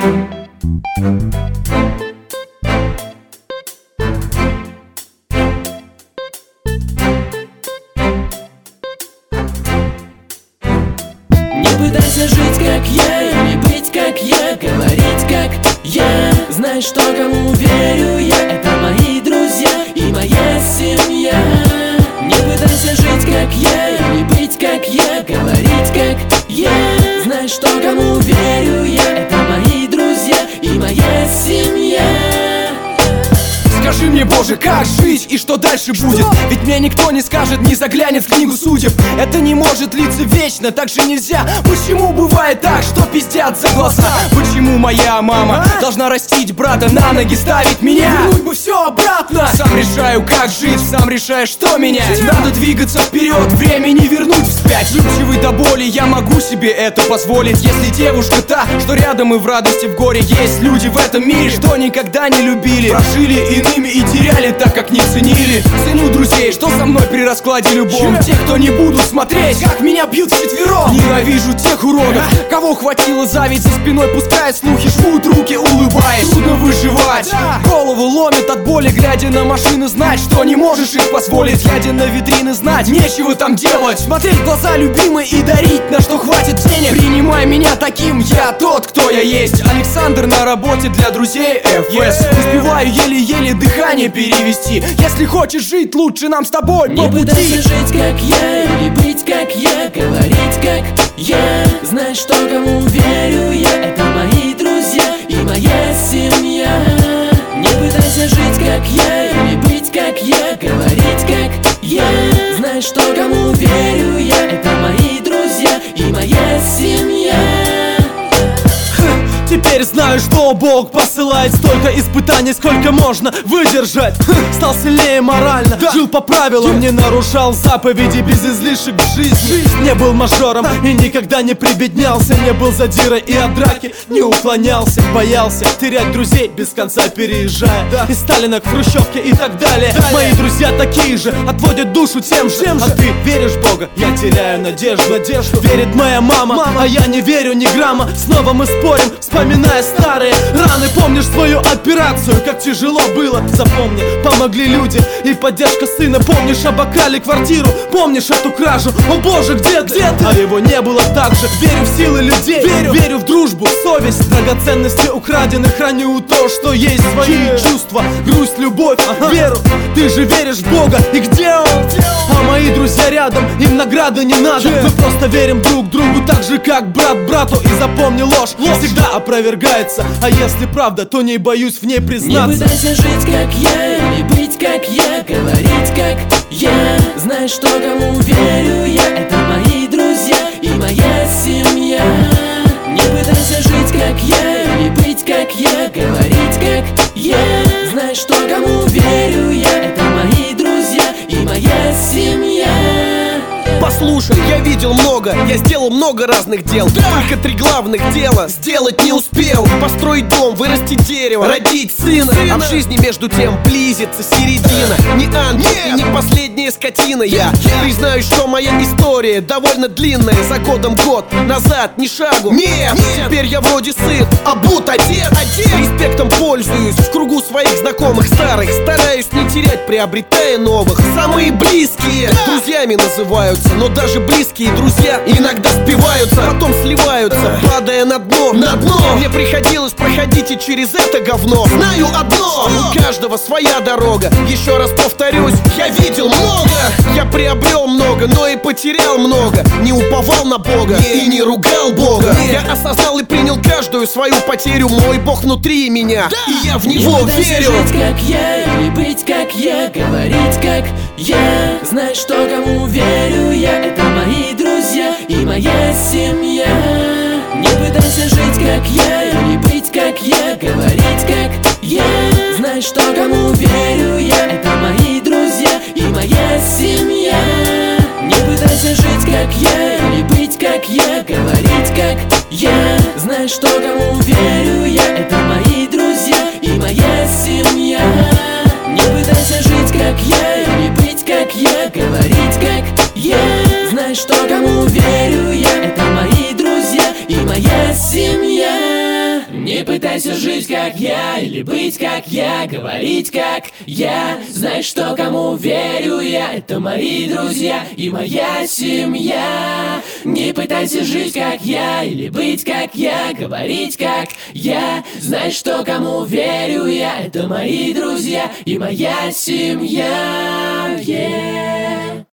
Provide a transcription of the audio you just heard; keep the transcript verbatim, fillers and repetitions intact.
Пытайся жить как я, или быть как я, говорить как я. Знаешь, что кому верю я, это мои друзья и моя семья. Не пытайся жить как я, или быть как я, говорить как я. Знаешь, что кому верю я, это мои друзья и моя семья. Скажи мне, Боже, как жить и что дальше будет? Ведь мне никто не скажет, не заглянет в книгу судеб. Это не может длиться вечно, так же нельзя. Почему бывает так, что пиздят за глаза? Почему моя мама должна растить брата, на ноги ставить меня? Вернуть бы все обратно. Сам решаю, как жить, сам решаю, что менять. Надо двигаться вперед, время не вернуть вспять. Живчивый до боли, я могу себе это позволить. Если девушка та, что рядом и в радости, в горе. Есть люди в этом мире, что никогда не любили, прожили иные и теряли так, как не ценили. Ценю друзей, что со мной при раскладе любом. Те, кто не будут смотреть, как меня бьют вчетвером. Ненавижу тех уродов, кого хватило зависть за спиной, пускай слухи, жмут руки, улыбаясь. Трудно выживать, голову ломит от боли, глядя на машины, знать, что не можешь их позволить. Глядя на витрины, знать, нечего там делать. Смотреть в глаза любимой и дарить, на что хватит денег. Принимай меня таким, я тот, кто я есть. Александр на работе для друзей эф эс. Успеваю еле-еле дыхание перевести. Если хочешь жить, лучше нам с тобой по пути. Не пытайся жить как я, или быть как я, говорить как я. Знаешь, что кому верю я, это мои друзья и моя семья. Не пытайся жить как я, или быть как я, говорить как я. Знаешь, что кому верю я, это мои друзья и моя семья. Теперь знаю, что Бог посылает столько испытаний, сколько можно выдержать. Стал сильнее морально, да. Жил по правилам, не нарушал заповеди, без излишек в жизни. Не был мажором и никогда не прибеднялся. Не был задирой и от драки не уклонялся. Боялся терять друзей, без конца переезжая, да. Из Сталина к Хрущевке и так далее, далее. Мои друзья такие же, отводят душу тем же. Тем же. А ты веришь в Бога? Я теряю надежду, надежду. Верит моя мама, мама, а я не верю ни грамма. Снова мы спорим, вспоминая старые раны. Помнишь свою операцию, как тяжело было? Запомни, помогли люди и поддержка сына. Помнишь, обокрали квартиру, помнишь эту кражу? О боже, где ты? Где ты? А его не было так же. Верю в силы людей, верю, верю в дружбу, совесть. Драгоценности украдены, храню то, что есть. Свои чувства, грусть, любовь, ага. Веру, ты же веришь в Бога. И где он? А мои друзья рядом, им награды не надо. Мы просто верим друг другу так же, как брат брату. И запомни, ложь, ложь всегда опровергается. А если правда, то не боюсь в ней признаться. Не пытайся жить как я, или быть как я, говорить как я. Знаешь, что кому верю я, это мои друзья и моя семья. Не пытайся жить как я, или быть как я, говорить как я. Знаешь, что кому верю я, это мои друзья и моя семья. Послушай, я видел много, я сделал много разных дел. Да. Только три главных дела сделать не успел. Построить дом, вырастить дерево, родить сына, сына. А в жизни между тем близится середина. Не ангел и не последняя скотина я. yeah. Признаю, что моя история довольно длинная. За годом год, назад ни шагу. Нет, Нет. Теперь я вроде сын, обут одет, одет. Респектом пользуюсь в кругу своих знакомых старых. Стараюсь не терять, приобретая новых. Самые близкие да. друзьями называются. Но даже близкие друзья иногда спиваются, потом сливаются, падая на дно, на дно. Мне приходилось проходить и через это говно. Знаю одно, у каждого своя дорога. Еще раз повторюсь, я видел много. Я приобрел много, но и потерял много. Не уповал на Бога и не ругал Бога. Я осознал и принял каждую свою потерю. Мой Бог внутри меня, и я в Него не верю. Жить как я, или быть как я, говорить как я. Знаешь, что кому верю я, это мои друзья и моя семья. Не пытайся жить как я, или быть как я, говорить как я. Знаешь, что кому верю я, это мои друзья и моя семья. Не пытайся жить как я, или быть как я, говорить как я. Знаешь, что кому верю я, это мои друзья и моя семья. Не пытайся жить как я, или быть как я, говорить как я. Знаешь, что кому верю я, это мои друзья и моя семья. Не пытайся жить как я, или быть как я, говорить как я. Знаешь, что кому верю я, это мои друзья и моя семья. Не пытайся жить как я, или быть как я, говорить как я. Знаешь, что кому верю я, это мои друзья и моя семья. Yeah.